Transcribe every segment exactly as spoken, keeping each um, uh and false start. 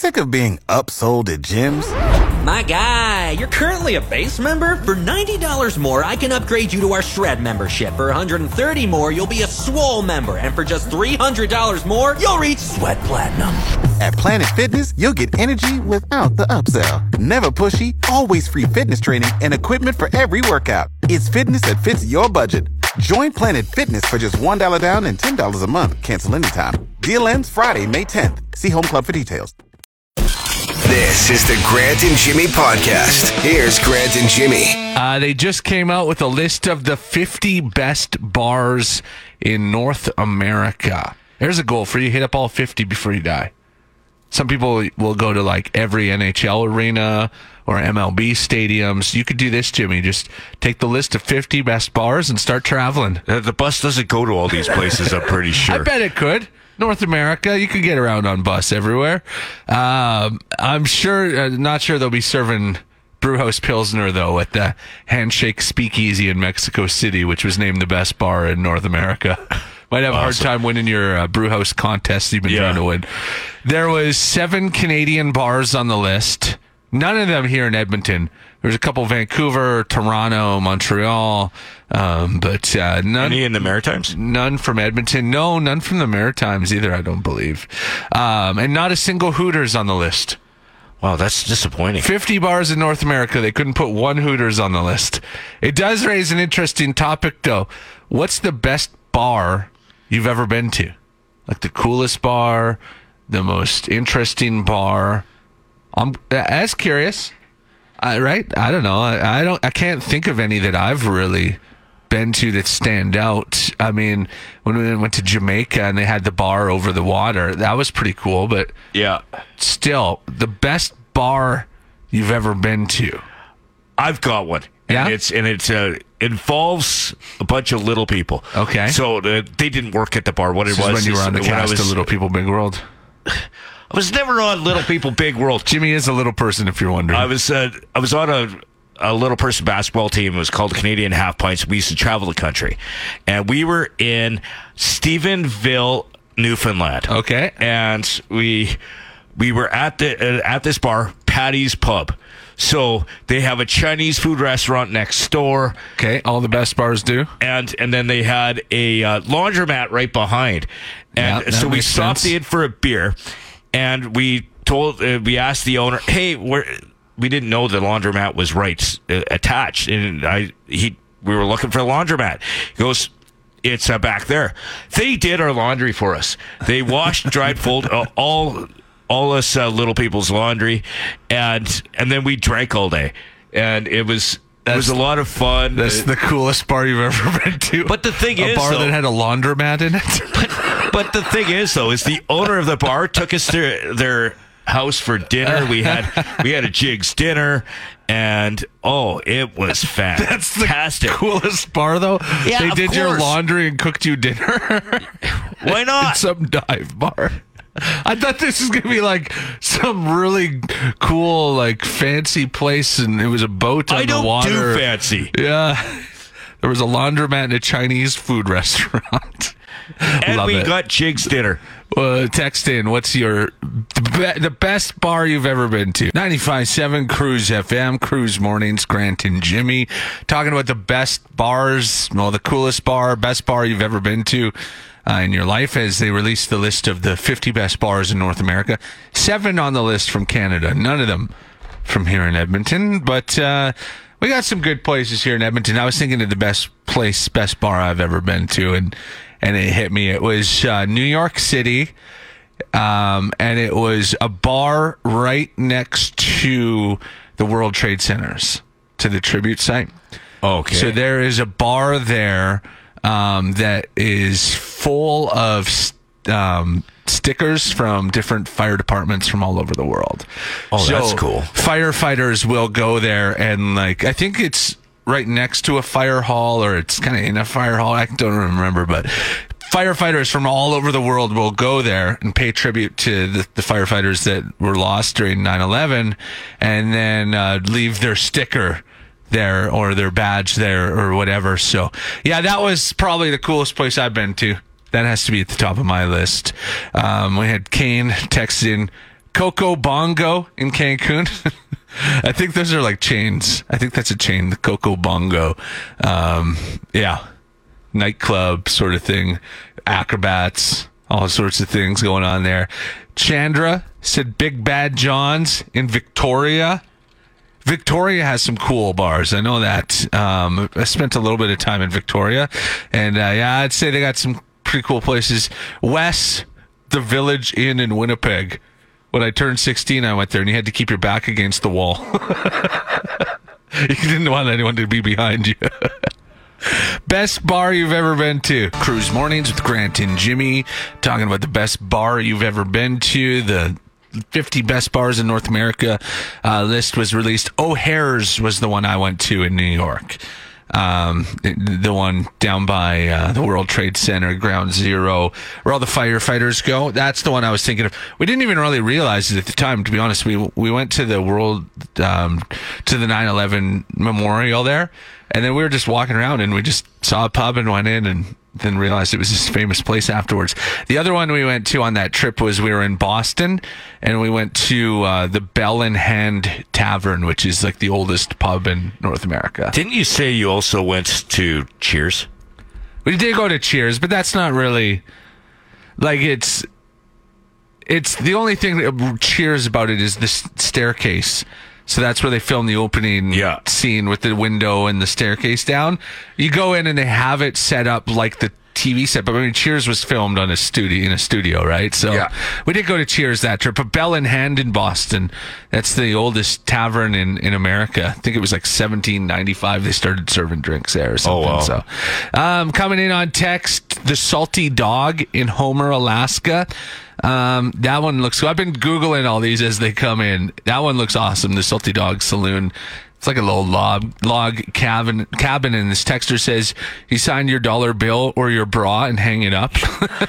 Sick of being upsold at gyms? My guy, you're currently a base member? For ninety dollars more, I can upgrade you to our Shred membership. For one hundred thirty dollars more, you'll be a Swole member. And for just three hundred dollars more, you'll reach Sweat Platinum. At Planet Fitness, you'll get energy without the upsell. Never pushy, always free fitness training and equipment for every workout. It's fitness that fits your budget. Join Planet Fitness for just one dollar down and ten dollars a month. Cancel anytime. Deal ends Friday, May tenth. See Home Club for details. This is the Grant and Jimmy podcast. Here's Grant and Jimmy. Uh, they just came out with a list of the fifty best bars in North America. There's a goal for you. Hit up all fifty before you die. Some people will go to like every N H L arena or M L B stadiums. You could do this, Jimmy. Just take the list of fifty best bars and start traveling. Uh, the bus doesn't go to all these places, I'm pretty sure. I bet it could. North America, you could get around on bus everywhere. Um, I'm sure, uh, not sure they'll be serving Brewhouse Pilsner, though, at the Handshake Speakeasy in Mexico City, which was named the best bar in North America. Might have a Awesome. hard time winning your uh, Brewhouse contest you've been Yeah. trying to win. There was seven Canadian bars on the list. None of them here in Edmonton. There's a couple Vancouver, Toronto, Montreal, um, but uh, none. Any in the Maritimes? None from Edmonton. No, none from the Maritimes either, I don't believe. Um, and not a single Hooters on the list. Wow, that's disappointing. fifty bars in North America. They couldn't put one Hooters on the list. It does raise an interesting topic, though. What's the best bar you've ever been to? Like the coolest bar, the most interesting bar. I'm as curious. I, right? I don't know. I, I don't. I can't think of any that I've really been to that stand out. I mean, when we went to Jamaica and they had the bar over the water, that was pretty cool. But Yeah. still, the best bar you've ever been to. I've got one. Yeah? And it's and it's uh, involves a bunch of little people. Okay. So uh, they didn't work at the bar. What This it is was when you were is on the when I cast was, of Little People Big World. I was never on Little People Big World. Jimmy is a little person, if you're wondering. I was uh, I was on a a little person basketball team. It was called the Canadian Half Pints. We used to travel the country, and we were in Stephenville, Newfoundland. Okay. And we we were at the uh, at this bar, Patty's Pub. So they have a Chinese food restaurant next door. Okay, all the best bars do. And and then they had a uh, laundromat right behind. And Yeah, that so we makes stopped sense. in for a beer, and we told uh, we asked the owner, "Hey, where?" We didn't know the laundromat was right uh, attached, and I he we were looking for a laundromat. He goes, "It's uh, back there." They did our laundry for us. They washed, dried, folded uh, all all us uh, little people's laundry, and and then we drank all day, and it was. It was a lot of fun. That's the coolest bar you've ever been to. But the thing a is, bar though- that had a laundromat in it. But, but the thing is, though, is the owner of the bar took us to their house for dinner. We had we had a Jigs dinner, and oh, it was That's the fantastic. coolest bar, though. Yeah, they of did your course. laundry and cooked you dinner. Why not? In some dive bar. I thought this was gonna be like some really cool, like fancy place, and it was a boat on I don't the water. do fancy. Yeah, there was a laundromat and a Chinese food restaurant. And Love we it. got Jigs dinner. Uh, text in. What's your the, be- the best bar you've ever been to? ninety-five point seven Cruise F M, Cruise Mornings, Grant and Jimmy. Talking about the best bars, well, the coolest bar, best bar you've ever been to uh, in your life as they released the list of the fifty best bars in North America. Seven on the list from Canada. None of them from here in Edmonton, but uh, we got some good places here in Edmonton. I was thinking of the best place, best bar I've ever been to, and and it hit me. It was uh, New York City, um, and it was a bar right next to the World Trade Centers, to the tribute site. Okay. So there is a bar there um, that is full of um, stickers from different fire departments from all over the world. Oh, So that's cool. Firefighters will go there and, like, I think it's right next to a fire hall, or it's kind of in a fire hall. I don't remember, but firefighters from all over the world will go there and pay tribute to the, the firefighters that were lost during nine eleven, and then uh, leave their sticker there or their badge there or whatever. So, yeah, that was probably the coolest place I've been to. That has to be at the top of my list. Um, we had Kane text in Coco Bongo in Cancun. I think those are like chains. I think that's a chain, the Coco Bongo. Um, yeah. Nightclub sort of thing. Acrobats, all sorts of things going on there. Chandra said Big Bad John's in Victoria. Victoria has some cool bars. I know that. Um, I spent a little bit of time in Victoria. And uh, yeah, I'd say they got some pretty cool places. Wes, the Village Inn in Winnipeg. When I turned sixteen, I went there, and you had to keep your back against the wall. You didn't want anyone to be behind you. Best bar you've ever been to. Cruise Mornings with Grant and Jimmy. Talking about the best bar you've ever been to. The fifty best bars in North America uh, list was released. O'Hare's was the one I went to in New York. Um, the one down by uh, the World Trade Center, Ground Zero, where all the firefighters go. That's the one I was thinking of. We didn't even really realize it at the time, to be honest. We we went to the World, um, to the nine eleven memorial there, and then we were just walking around, and we just saw a pub and went in, and then realized it was this famous place afterwards. The other one we went to on that trip was we were in Boston, and we went to uh, the Bell in Hand Tavern, which is like the oldest pub in North America. Didn't you say you also went to Cheers? We did go to Cheers, but that's not really like it's. It's the only thing that Cheers about it is the staircase. So that's where they film the opening yeah. scene with the window and the staircase down. You go in and they have it set up like the T V set. But I mean, Cheers was filmed on a studio in a studio, right? So yeah. we did go to Cheers that trip. But Bell in Hand in Boston, that's the oldest tavern in, in America. I think it was like seventeen ninety-five. They started serving drinks there or something. Oh, wow. So um, coming in on text, the Salty Dog in Homer, Alaska. Um, that one looks cool. I've been Googling all these as they come in. That one looks awesome. The Salty Dog Saloon. It's like a little log, log cabin, cabin. And this texter says, you sign your dollar bill or your bra and hang it up.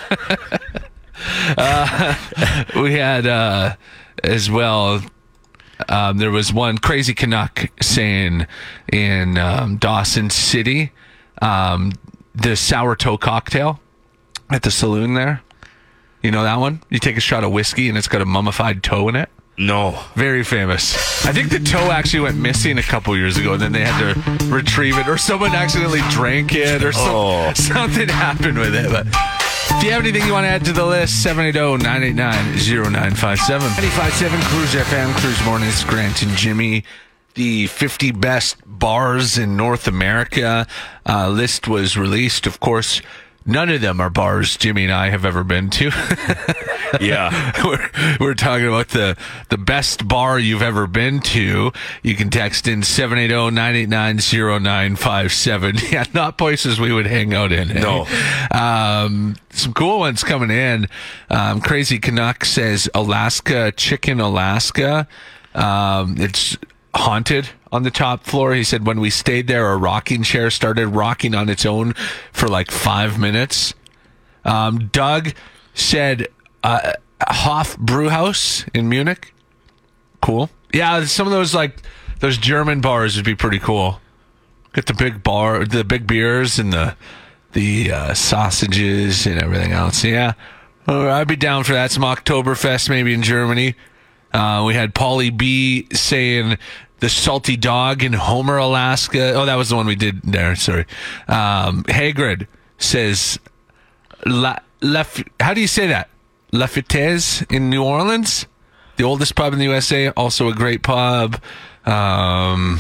uh, we had, uh, as well, um, there was one Crazy Canuck saying in, um, Dawson City, um, the sour toe cocktail at the saloon there. You know that one? You take a shot of whiskey and it's got a mummified toe in it. No. Very famous. I think the toe actually went missing a couple years ago, and then they had to retrieve it, or someone accidentally drank it, or some, oh. something happened with it. But if you have anything you want to add to the list, seven eight zero, nine eight nine, zero nine five seven. nine five seven Cruise F M, Cruise Mornings, Grant and Jimmy. The fifty best bars in North America uh, list was released. Of course, none of them are bars Jimmy and I have ever been to. Yeah. we're, we're talking about the, the best bar you've ever been to. You can text in seven eight zero, nine eight nine, zero nine five seven. Yeah, not places we would hang out in. Eh? No. Um, some cool ones coming in. Um, Crazy Canuck says Alaska Chicken Alaska. Um, it's haunted on the top floor. He said when we stayed there, a rocking chair started rocking on its own for like five minutes. Um, Doug said uh, Hof Brewhouse in Munich. Cool. Yeah, some of those like those German bars would be pretty cool. Get the big bar, the big beers, and the the uh, sausages and everything else. Yeah, uh, I'd be down for that. Some Oktoberfest maybe in Germany. Uh, we had Paulie B saying the Salty Dog in Homer, Alaska. Oh, that was the one we did there. Sorry. Um, Hagrid says, La, La, how do you say that? La Fitez in New Orleans, the oldest pub in the U S A. Also a great pub. Um,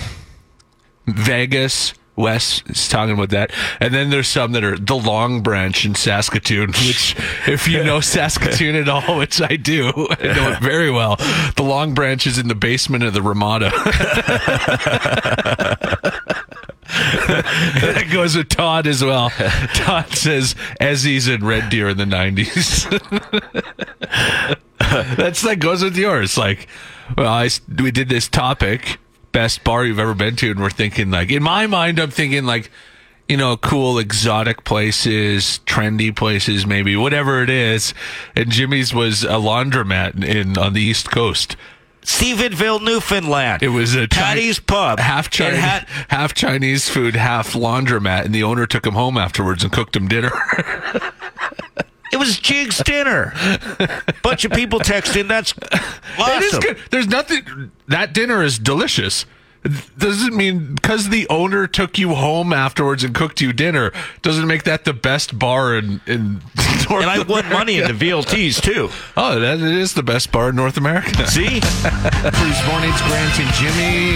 Vegas. Wes is talking about that. And then there's some that are the Long Branch in Saskatoon, which if you know Saskatoon at all, which I do, I know it very well. The Long Branch is in the basement of the Ramada. That goes with Todd as well. Todd says Ezzy's and Red Deer in the nineties. That's that goes with yours. Like, well, I, we did this topic, best bar you've ever been to, and we're thinking like, in my mind, I'm thinking like, you know, cool exotic places, trendy places, maybe whatever it is. And Jimmy's was a laundromat in on the East Coast. Stephenville, Newfoundland. It was a Patty's Chi- Pub. half Chinese, had- half Chinese food, half laundromat, and the owner took him home afterwards and cooked him dinner. It was Jig's dinner. Bunch of people texting. That's awesome. It is good. There's nothing. That dinner is delicious. It doesn't mean because the owner took you home afterwards and cooked you dinner doesn't make that the best bar in in North And I won money in the V L Ts too. Oh, that it is the best bar in North America. See? Cruise Mornings, Grant and Jimmy.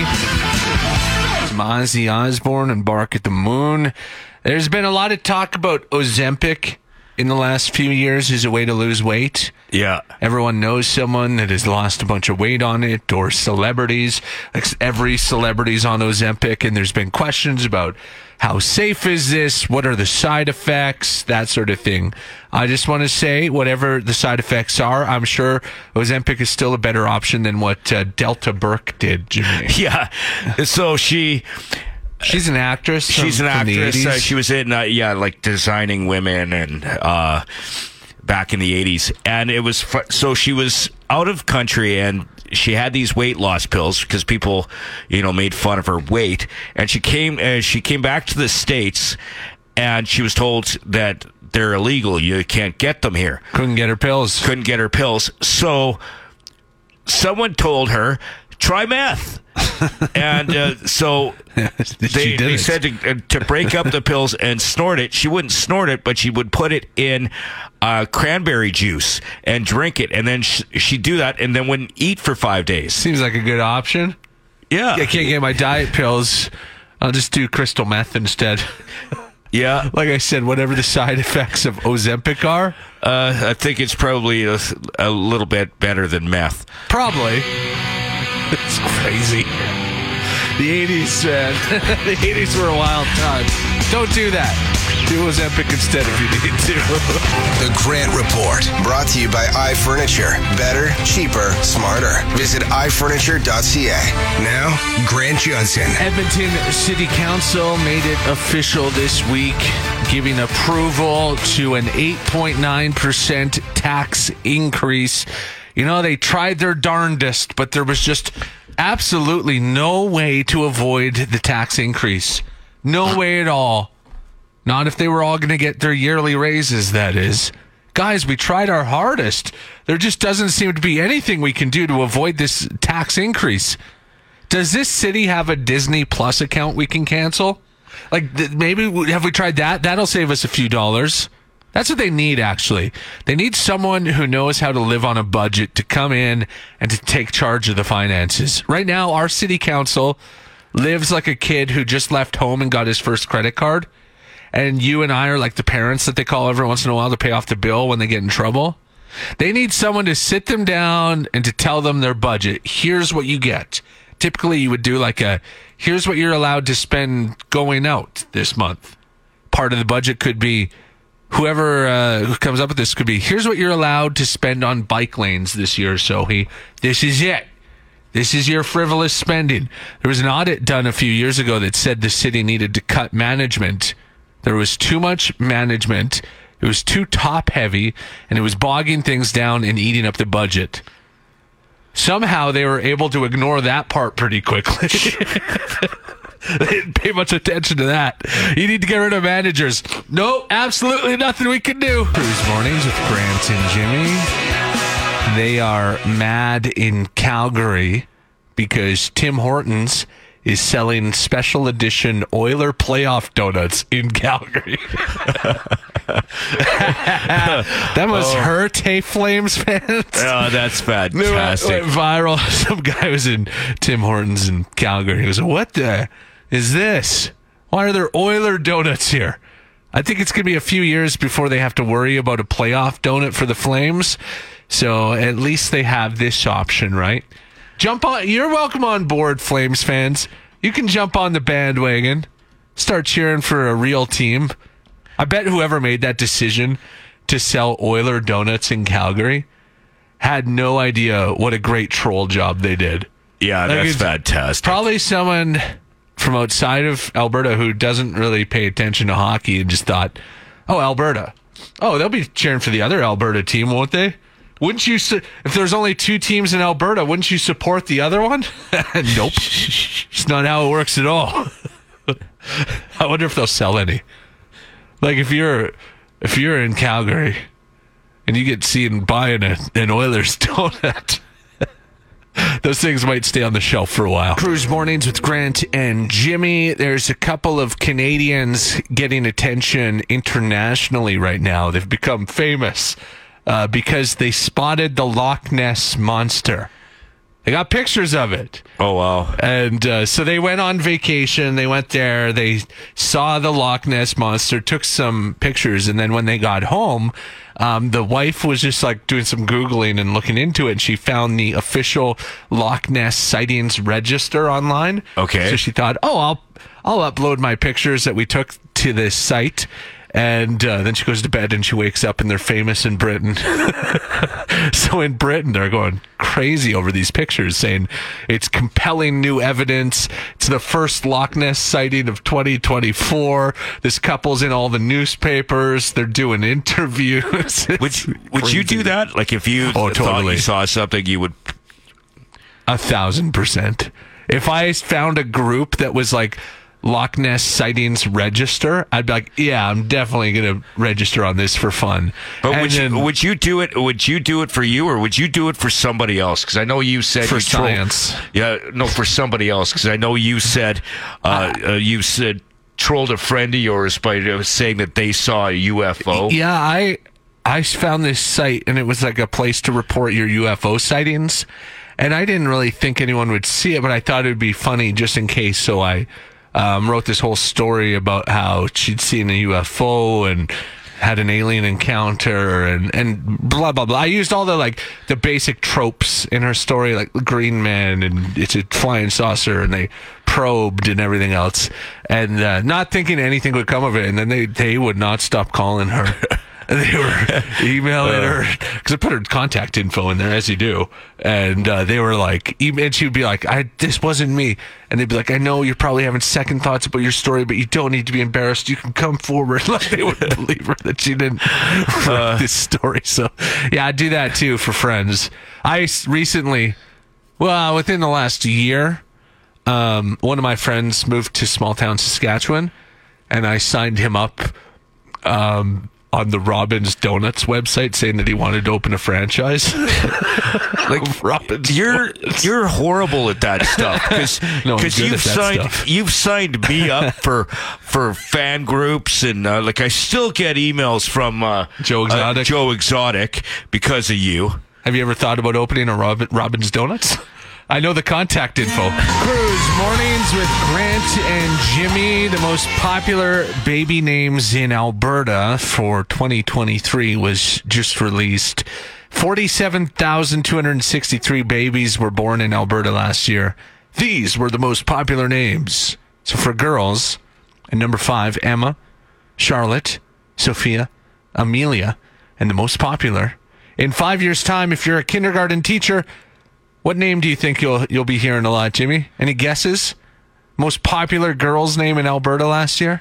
Some Ozzy Osbourne and Bark at the Moon. There's been a lot of talk about Ozempic in the last few years as a way to lose weight. Yeah. Everyone knows someone that has lost a bunch of weight on it, or celebrities. Like every celebrity's on Ozempic, and there's been questions about how safe is this? What are the side effects? That sort of thing. I just want to say, whatever the side effects are, I'm sure Ozempic is still a better option than what uh, Delta Burke did, Jimmy. Yeah. So she... She's an actress. She's from, an from actress. Uh, she was in, uh, yeah, like Designing Women and uh, back in the eighties. And it was, fu- so she was out of country and she had these weight loss pills because people, you know, made fun of her weight. And she came, uh, she came back to the States and she was told that they're illegal. You can't get them here. Couldn't get her pills. Couldn't get her pills. So someone told her, try meth. And uh, so they, they said to, uh, to break up the pills and snort it. She wouldn't snort it, but she would put it in uh, cranberry juice and drink it. And then sh- she'd do that and then wouldn't eat for five days. Seems like a good option. Yeah. I can't get my diet pills. I'll just do crystal meth instead. Yeah. Like I said, whatever the side effects of Ozempic are. Uh, I think it's probably a, a little bit better than meth. Probably. It's crazy. The eighties, man. The eighties were a wild time. Don't do that. Do Ozempic instead if you need to. The Grant Report, brought to you by iFurniture. Better, cheaper, smarter. Visit i furniture dot c a. Now, Grant Johnson. Edmonton City Council made it official this week, giving approval to an eight point nine percent tax increase. You know, they tried their darndest, but there was just absolutely no way to avoid the tax increase. No way at all. Not if they were all going to get their yearly raises, that is. Guys, we tried our hardest. There just doesn't seem to be anything we can do to avoid this tax increase. Does this city have a Disney Plus account we can cancel? Like, th- maybe, have we tried that? That'll save us a few dollars. That's what they need, actually. They need someone who knows how to live on a budget to come in and to take charge of the finances. Right now, our city council lives like a kid who just left home and got his first credit card. And you and I are like the parents that they call every once in a while to pay off the bill when they get in trouble. They need someone to sit them down and to tell them their budget. Here's what you get. Typically, you would do like a, here's what you're allowed to spend going out this month. Part of the budget could be, whoever uh, who comes up with this could be, here's what you're allowed to spend on bike lanes this year, Sohi. This is it. This is your frivolous spending. There was an audit done a few years ago that said the city needed to cut management. There was too much management. It was too top heavy, and it was bogging things down and eating up the budget. Somehow they were able to ignore that part pretty quickly. They didn't pay much attention to that. You need to get rid of managers. No, absolutely nothing we can do. Cruise Mornings with Grant and Jimmy. They are mad in Calgary because Tim Hortons is selling special edition Oiler playoff donuts in Calgary. That must oh. hurt, hey Flames fans. Oh, that's fantastic. It went viral. Some guy was in Tim Hortons in Calgary. He was like, what the is this? Why are there Oiler donuts here? I think it's going to be a few years before they have to worry about a playoff donut for the Flames. So at least they have this option, right? Jump on. You're welcome on board, Flames fans. You can jump on the bandwagon. Start cheering for a real team. I bet whoever made that decision to sell Oiler donuts in Calgary had no idea what a great troll job they did. Yeah, like that's fantastic. Probably someone from outside of Alberta who doesn't really pay attention to hockey and just thought, oh, Alberta. Oh, they'll be cheering for the other Alberta team, won't they? Wouldn't you, su- if there's only two teams in Alberta, wouldn't you support the other one? Nope. It's not how it works at all. I wonder if they'll sell any. Like if you're, if you're in Calgary and you get seen buying a, an Oilers donut, those things might stay on the shelf for a while. Cruise Mornings with Grant and Jimmy. There's a couple of Canadians getting attention internationally right now. They've become famous uh, because they spotted the Loch Ness Monster. They got pictures of it. Oh, wow. And uh, so they went on vacation. They went there. They saw the Loch Ness Monster, took some pictures. And then when they got home, um, the wife was just like doing some Googling and looking into it. And she found the official Loch Ness sightings register online. Okay. So she thought, oh, I'll, I'll upload my pictures that we took to this site. And uh, then she goes to bed and she wakes up and they're famous in Britain. So in Britain, they're going crazy over these pictures, saying it's compelling new evidence. It's the first Loch Ness sighting of twenty twenty-four. This couple's in all the newspapers. They're doing interviews. Would, would you do that? Like if you Oh, thought totally. you saw something, you would... A thousand percent. If I found a group that was like Loch Ness sightings register, I'd be like, yeah, I'm definitely going to register on this for fun. But And would you, then- would you do it? Would you do it for you, or would you do it for somebody else? Because I know you said For you troll- science. Yeah, no, for somebody else. Because I know you said uh, uh, you said trolled a friend of yours by uh, saying that they saw a U F O. Yeah, I I found this site, and it was like a place to report your U F O sightings. And I didn't really think anyone would see it, but I thought it would be funny just in case. So I um, wrote this whole story about how she'd seen a U F O and had an alien encounter and, and blah, blah, blah. I used all the, like, the basic tropes in her story, like the Green Man and it's a flying saucer and they probed and everything else. And uh, not thinking anything would come of it. And then they, they would not stop calling her. They were emailing her because I put her contact info in there, as you do, and uh, they were like, and she would be like, "I this wasn't me," and they'd be like, "I know you're probably having second thoughts about your story, but you don't need to be embarrassed. You can come forward." Like they wouldn't believe her that she didn't write this story. So yeah, I do that too for friends. I s- recently, well, within the last year, um, one of my friends moved to small town Saskatchewan, and I signed him up. Um, on the Robin's Donuts website saying that he wanted to open a franchise. Like Robin's you're Donuts. you're horrible at that stuff because No, I'm good you've at that signed stuff. you've signed me up for for fan groups and uh, like I still get emails from uh, Joe Exotic. uh, Joe Exotic because of you. Have you ever thought about opening a Robin, Robin's Donuts? I know the contact info. Cruise Mornings with Grant and Jimmy. The most popular baby names in Alberta for twenty twenty-three was just released. forty-seven thousand two hundred sixty-three babies were born in Alberta last year. These were the most popular names. So for girls, at number five, Emma, Charlotte, Sophia, Amelia, and the most popular. In five years' time, if you're a kindergarten teacher, what name do you think you'll you'll be hearing a lot, Jimmy? Any guesses? Most popular girl's name in Alberta last year?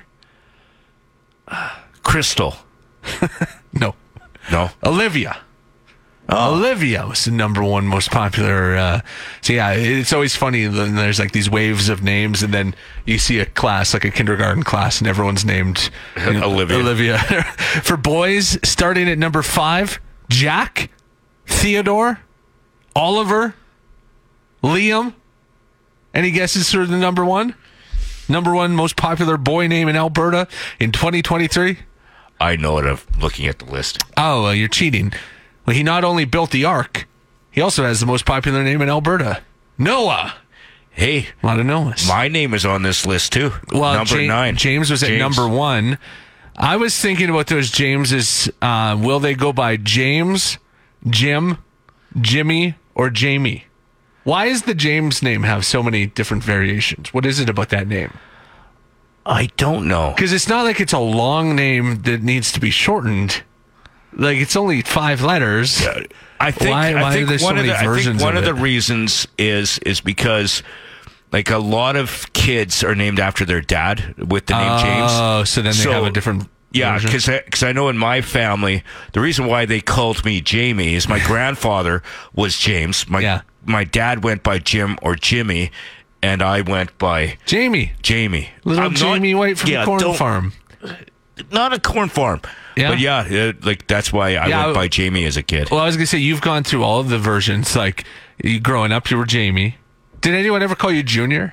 Crystal. No. No. Olivia. Olivia was the number one most popular. Uh, so yeah, it's always funny when there's like these waves of names, and then you see a class, like a kindergarten class, and everyone's named you know, Olivia. Olivia. For boys, starting at number five, Jack, Theodore, Oliver, Liam. Any guesses for the number one? Number one most popular boy name in Alberta in twenty twenty-three? I know it. I'm looking at the list. Oh, well, you're cheating. Well, he not only built the Ark, he also has the most popular name in Alberta. Noah. Hey, A lot of Noahs. my name is on this list too. Well, number Ja- nine. James was at James. number one. I was thinking about those Jameses. Uh, will they go by James, Jim, Jimmy, or Jamie? Why does the James name have so many different variations? What is it about that name? I don't know. Because it's not like it's a long name that needs to be shortened. Like, it's only five letters. I think Why- I why think are there so one of many the I think versions one of of, it? the reasons is is because like a lot of kids are named after their dad with the name James. Oh, so then they So, have a different Yeah, version? because because I, I know in my family the reason why they called me Jamie is my grandfather was James. My Yeah. my dad went by Jim or Jimmy, and I went by Jamie. Jamie. Little I'm not- Jamie White from yeah, the corn don't- farm. not a corn farm. Yeah. But yeah, uh, like that's why I Yeah, went I- by Jamie as a kid. Well, I was gonna say you've gone through all of the versions. Like you growing up, you were Jamie. Did anyone ever call you Junior?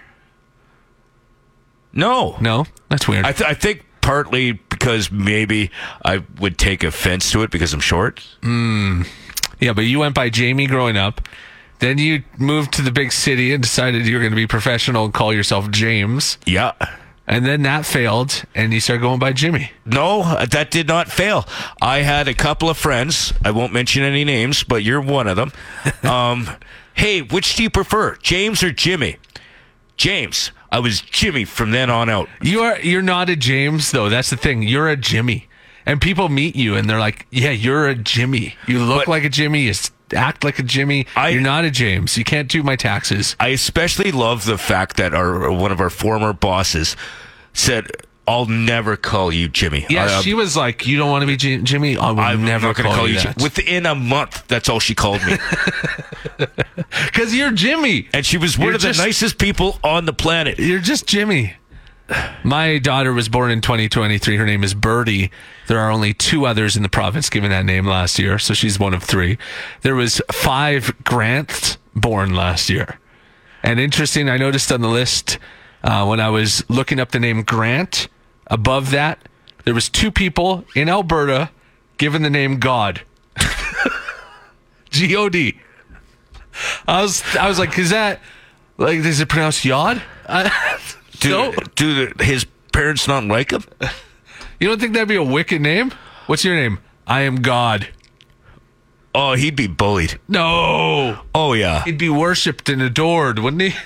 No. No, that's weird. I, th- I think partly because maybe I would take offense to it because I'm short. Yeah, but you went by Jamie growing up. Then you moved to the big city and decided you were going to be professional and call yourself James. Yeah. And then that failed, and you started going by Jimmy. No, that did not fail. I had a couple of friends. I won't mention any names, but you're one of them. Um, hey, which do you prefer, James or Jimmy? James. I was Jimmy from then on out. You are you're not a James though. That's the thing. You're a Jimmy, and people meet you and they're like, "Yeah, you're a Jimmy. You look But- like a Jimmy. You s- act like a Jimmy. I- you're not a James. You can't do my taxes." I especially love the fact that our one of our former bosses said, "I'll never call you Jimmy." Yeah, Uh, she was like, "You don't want to be J- Jimmy. I will I'm never not going call, to call you you that." Jimmy. Within a month, that's all she called me. Because you're Jimmy. And she was one You're of the just- nicest people on the planet. You're just Jimmy. My daughter was born in twenty twenty-three. Her name is Birdie. There are only two others in the province given that name last year, so she's one of three. There was five Grants born last year. And interesting, I noticed on the list uh, when I was looking up the name Grant, above that, there was two people in Alberta given the name God. G O D. I was, I was like, is that, like, is it pronounced Yod? I, Do, no. do the, his parents not like him? You don't think that'd be a wicked name? What's your name? I am God. Oh, he'd be bullied. No. Oh, yeah. He'd be worshipped and adored, wouldn't he?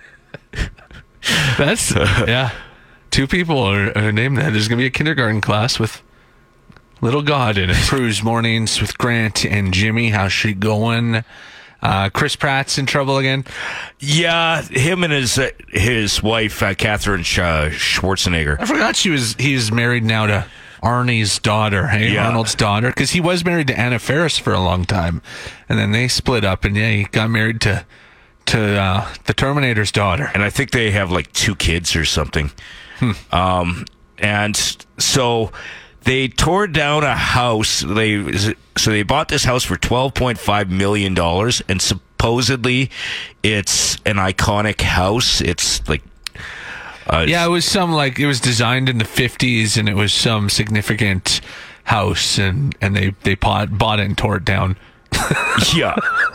That's, yeah. Two people are, are named that. There's going to be a kindergarten class with little God in it. Cruise mornings with Grant and Jimmy. How's she going? Uh, Chris Pratt's in trouble again. Yeah, him and his uh, his wife, uh, Catherine Sch- Schwarzenegger. I forgot she was. He's married now to Arnie's daughter, hey, Yeah. Arnold's daughter, because he was married to Anna Faris for a long time, and then they split up, and yeah, he got married to to uh, the Terminator's daughter. And I think they have like two kids or something. Um, and so they tore down a house. They so they bought this house for twelve point five million dollars, and supposedly it's an iconic house. It's like uh, Yeah, it was some like it was designed in the fifties, and it was some significant house, and and they they bought bought it and tore it down yeah.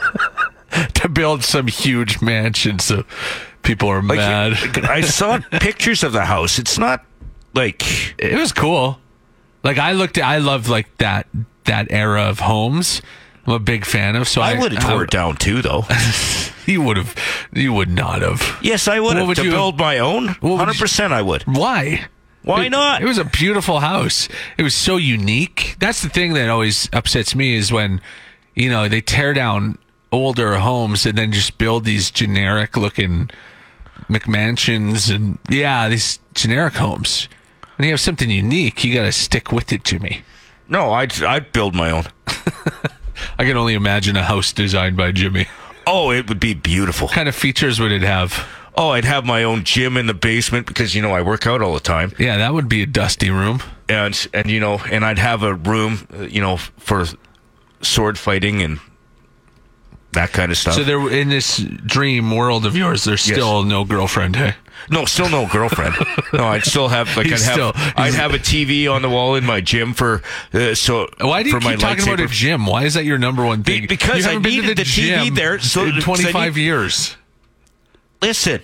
to build some huge mansion. So people are Like, mad. I saw pictures of the house. It's not like It was cool. Like I looked at, I love like that that era of homes. I'm a big fan of. So I, I would have tore it down too, though. You would have. You would not have. Yes, I would What have would to you have- build my own. would you- Hundred percent, I would. Why? Why It- not? It was a beautiful house. It was so unique. That's the thing that always upsets me is when, you know, they tear down older homes and then just build these generic looking McMansions and yeah, these generic homes. When you have something unique, you got to stick with it, Jimmy. No, I'd I'd build my own. I can only imagine a house designed by Jimmy. Oh, it would be beautiful. What kind of features would it have? Oh, I'd have my own gym in the basement because, you know, I work out all the time. Yeah, that would be a dusty room. And, and you know, and I'd have a room, uh, you know, for sword fighting and that kind of stuff. So there, in this dream world of yours, there's Yes. still no girlfriend, hey? no, still no girlfriend. No, I'd still have, like, I'd He's have, still- I'd he's- have a T V on the wall in my gym for, uh, so, Why do you for my keep talking about a lightsaber. gym? Why is that your number one thing? Be- because you haven't I been to needed the T V gym there, so- in so I twenty-five need- years. Listen,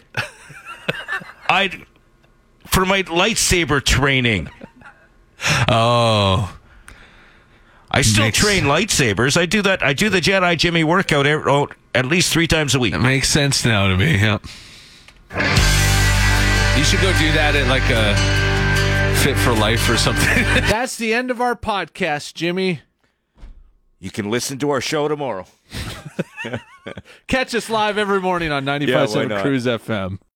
I'd, for my lightsaber training. Oh, I still Makes- train lightsabers. I do that. I do the Jedi Jimmy workout every, oh, at least three times a week. it makes sense now to me. Yep. You should go do that at like a Fit for Life or something. That's the end of our podcast, Jimmy. You can listen to our show tomorrow. Catch us live every morning on ninety-five point seven why not? Cruise F M.